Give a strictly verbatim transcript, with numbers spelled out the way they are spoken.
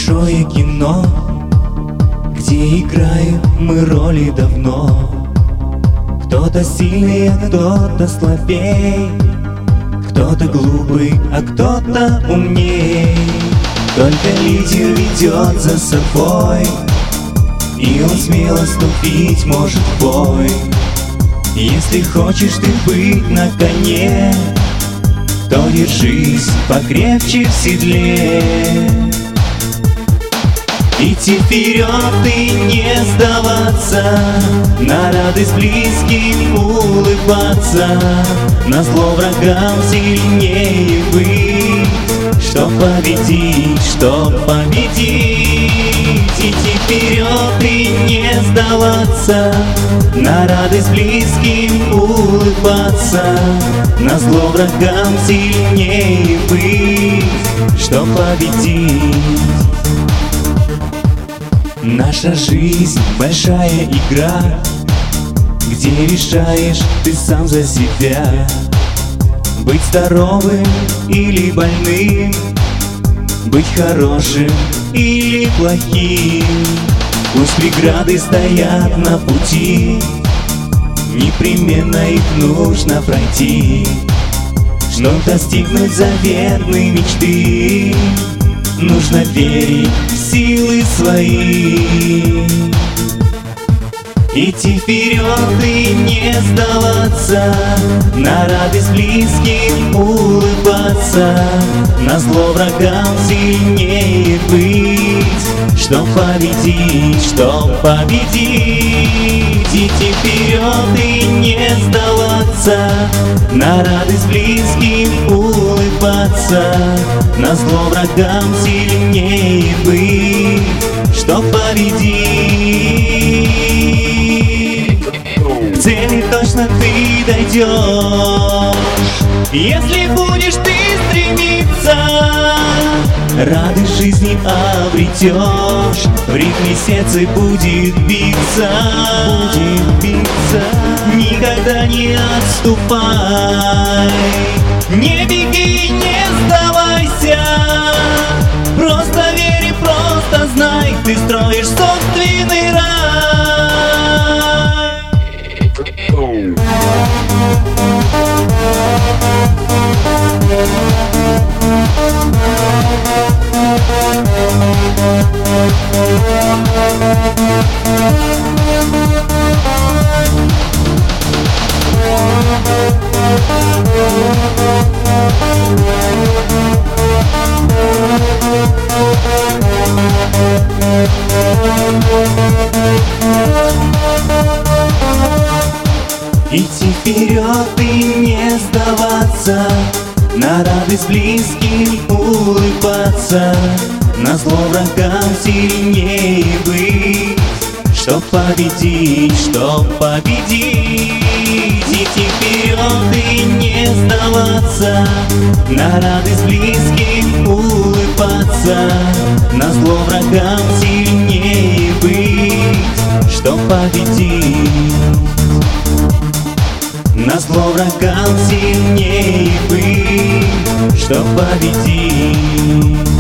большое кино, где играем мы роли давно. Кто-то сильный, а кто-то слабей, кто-то глупый, а кто-то умней. Только лидер ведет за собой, и он смело ступить может в бой. Если хочешь ты быть на коне, то держись покрепче в седле. Идти вперед и не сдаваться, на радость близким улыбаться, назло врагам сильнее быть, чтоб победить, чтоб победить. Идти вперед и не сдаваться, на радость близким улыбаться, назло врагам сильнее быть, чтоб победить. Наша жизнь — большая игра, где решаешь ты сам за себя. Быть здоровым или больным, быть хорошим или плохим. Пусть преграды стоят на пути, непременно их нужно пройти. Чтоб достигнуть заветной мечты, нужно верить в силы свои. Идти вперед и не сдаваться, на радость близким улыбаться, назло врагам сильнее быть, чтоб победить, чтоб победить. Идти вперед и не сдаваться, на радость близким улыбаться, назло врагам сильнее быть, чтоб победить. К цели точно ты дойдешь, если будешь ты стремиться. Радость жизни обретешь, в ритме сердце будет биться, будет биться. Никогда не отступай, не беги, не сдавайся. Просто верь и просто знай, ты строишь собственный рай. Идти вперед и не сдаваться, на радость близким улыбаться, назло врагам сильнее быть, чтоб победить, чтоб победить. Идти вперед и не сдаваться, на радость близким улыбаться, назло врагам сильнее быть, чтоб победить. Назло врагам сильнее быть, чтоб победить.